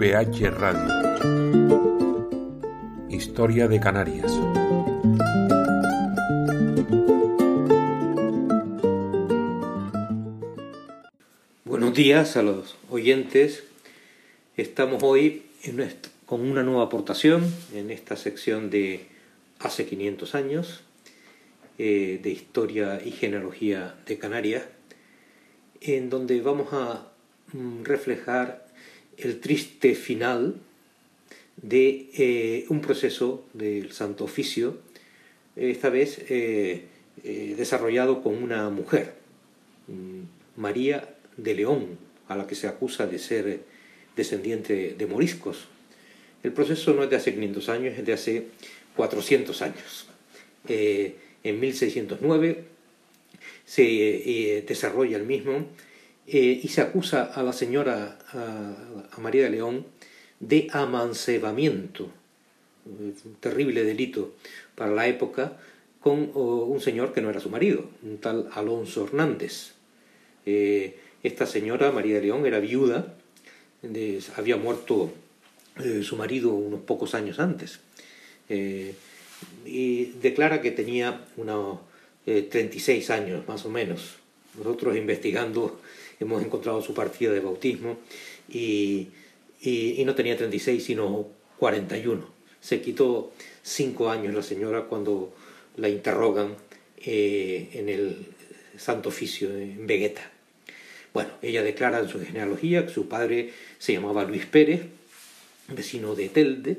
UPH Radio. Historia de Canarias. Buenos días a los oyentes. Estamos hoy con una nueva aportación en esta sección de Hace 500 años, de Historia y Genealogía de Canarias, en donde vamos a reflejar el triste final de un proceso del Santo Oficio, esta vez desarrollado con una mujer, María de León, a la que se acusa de ser descendiente de moriscos. El proceso no es de hace 500 años, es de hace 400 años. En 1609 se desarrolla el mismo y se acusa a la señora, a María de León, de amancebamiento, un terrible delito para la época, con un señor que no era su marido, un tal Alonso Hernández. Esta señora, María de León, era viuda, había muerto su marido unos pocos años antes, y declara que tenía unos 36 años más o menos. Nosotros investigando hemos encontrado su partida de bautismo y no tenía 36 sino 41. Se quitó 5 años la señora cuando la interrogan en el Santo Oficio en Vegueta. Bueno, ella declara en su genealogía que su padre se llamaba Luis Pérez, vecino de Telde.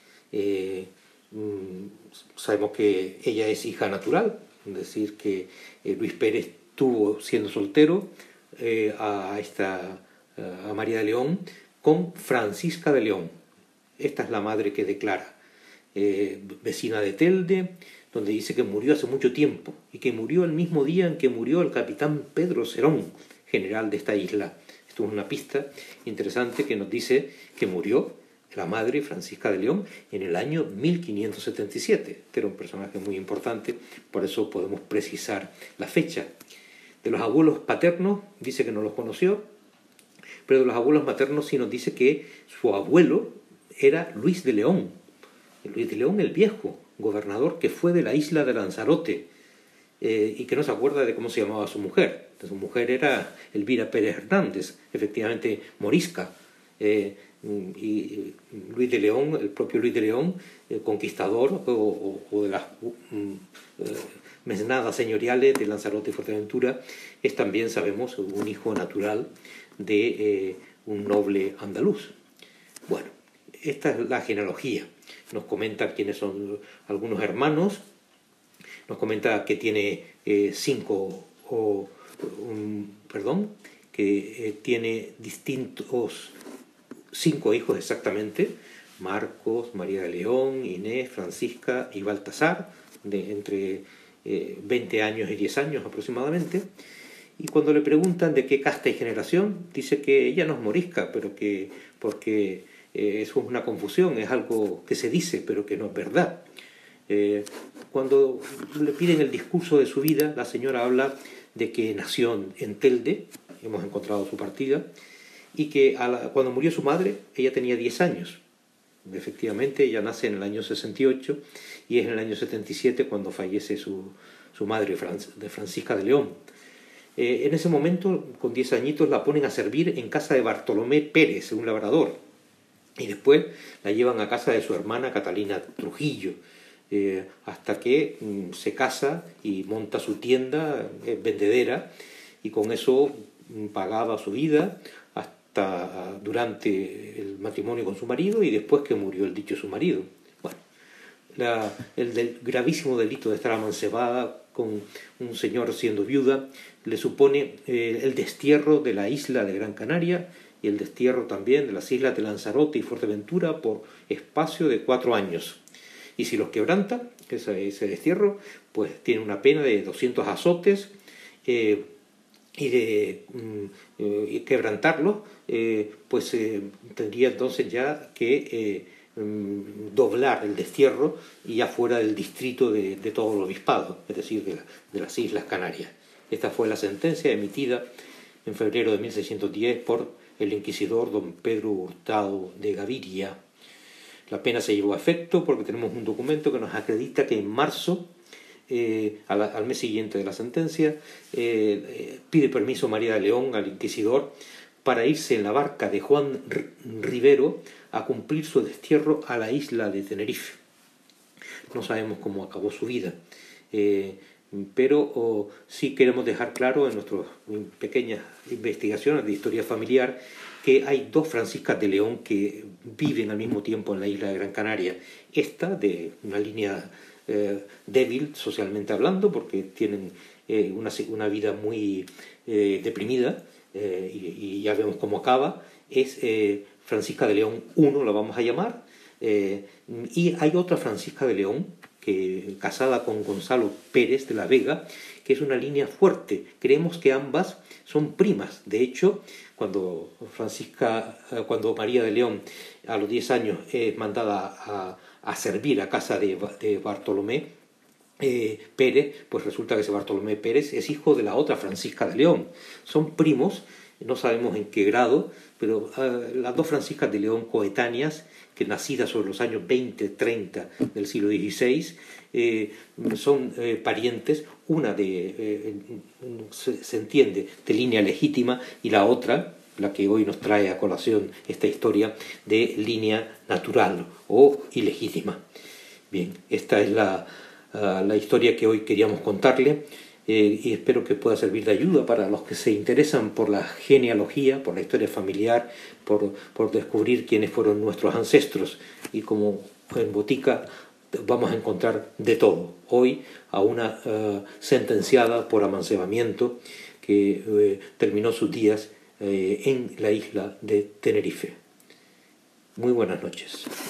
Sabemos que ella es hija natural, es decir, que Luis Pérez tuvo, siendo soltero, a María de León con Francisca de León. Esta es la madre que declara, vecina de Telde, donde dice que murió hace mucho tiempo y que murió el mismo día en que murió el capitán Pedro Cerón, general de esta isla. Esto es una pista interesante que nos dice que murió la madre Francisca de León en el año 1577. Este era un personaje muy importante, por eso podemos precisar la fecha. De los abuelos paternos dice que no los conoció, pero de los abuelos maternos sí nos dice que su abuelo era Luis de León el Viejo, gobernador que fue de la isla de Lanzarote, y que no se acuerda de cómo se llamaba su mujer. Su mujer era Elvira Pérez Hernández, efectivamente morisca, y Luis de León, el propio Luis de León, conquistador o de las mesnadas señoriales de Lanzarote y Fuerteventura, es también, sabemos, un hijo natural de un noble andaluz. Bueno, esta es la genealogía. Nos comenta quiénes son algunos hermanos, nos comenta que tiene tiene distintos 5 hijos exactamente: Marcos, María de León, Inés, Francisca y Baltasar, de entre 20 años y 10 años aproximadamente. Y cuando le preguntan de qué casta y generación, dice que ella no es morisca, pero que porque eso es una confusión, es algo que se dice pero que no es verdad. Cuando le piden el discurso de su vida, la señora habla de que nació en Telde, hemos encontrado su partida, y que cuando murió su madre ella tenía 10 años. Efectivamente, ella nace en el año 68 y es en el año 77 cuando fallece su madre, Francisca de León. En ese momento, con 10 añitos, la ponen a servir en casa de Bartolomé Pérez, un labrador, y después la llevan a casa de su hermana Catalina Trujillo, hasta que se casa y monta su tienda vendedera, y con eso pagaba su vida hasta durante el matrimonio con su marido y después que murió el dicho su marido. Bueno, el gravísimo delito de estar amancebada con un señor siendo viuda le supone el destierro de la isla de Gran Canaria y el destierro también de las islas de Lanzarote y Fuerteventura por espacio de 4 años. Y si los quebranta, ese destierro, pues tiene una pena de 200 azotes, y de quebrantarlos, tendría entonces ya que doblar el destierro y ya fuera del distrito de todo el obispado, es decir, de las Islas Canarias. Esta fue la sentencia emitida en febrero de 1610 por el inquisidor don Pedro Hurtado de Gaviria. La pena se llevó a efecto porque tenemos un documento que nos acredita que en marzo, al mes siguiente de la sentencia, pide permiso María de León al inquisidor para irse en la barca de Juan Rivero a cumplir su destierro a la isla de Tenerife. No sabemos cómo acabó su vida, pero sí queremos dejar claro en nuestras pequeñas investigaciones de historia familiar que hay dos Franciscas de León que viven al mismo tiempo en la isla de Gran Canaria. Esta, de una línea débil socialmente hablando, porque tienen una vida muy deprimida, y ya vemos cómo acaba, es Francisca de León I, la vamos a llamar, y hay otra Francisca de León, casada con Gonzalo Pérez de la Vega, que es una línea fuerte. Creemos que ambas son primas. De hecho, cuando María de León a los 10 años es mandada a servir a casa de Bartolomé Pérez, pues resulta que ese Bartolomé Pérez es hijo de la otra Francisca de León. Son primos, no sabemos en qué grado, pero las dos Franciscas de León coetáneas, que nacidas sobre los años 20-30 del siglo XVI, son parientes, una se entiende de línea legítima, y la otra, la que hoy nos trae a colación esta historia, de línea natural o ilegítima. Bien, esta es la historia que hoy queríamos contarle, y espero que pueda servir de ayuda para los que se interesan por la genealogía, por la historia familiar, por descubrir quiénes fueron nuestros ancestros. Y como en Botica vamos a encontrar de todo. Hoy a una sentenciada por amancebamiento que terminó sus días en la isla de Tenerife. Muy buenas noches.